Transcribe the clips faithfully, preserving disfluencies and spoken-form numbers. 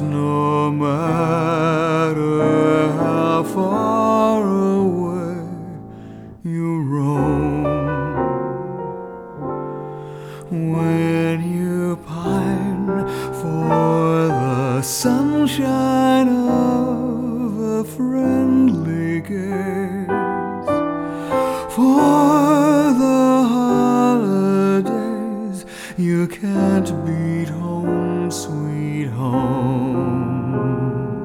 no matter how far away you roam, when you pine for the sunshine of a friendly gaze, for the holidays you can't beat home, sweet home.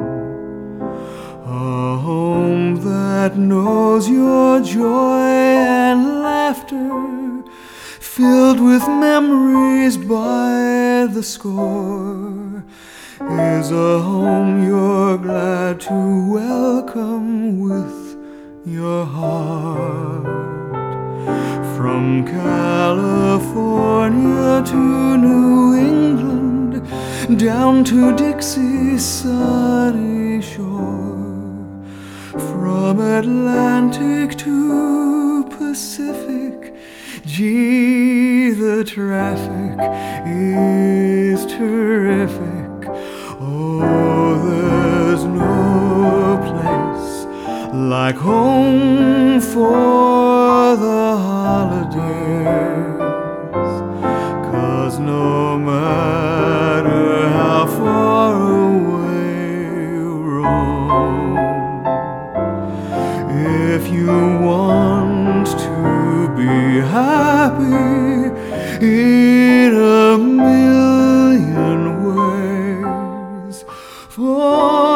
A home that knows your joy and laughter, filled with memories by the score, is a home you're glad to welcome with your heart. From California to New England, down to Dixie's sunny shore, from Atlantic to Pacific, gee, the traffic is terrific. Oh, there's no place like home for the holidays, 'cause no matter how far away you roam, if you want to be happy in a million ways, for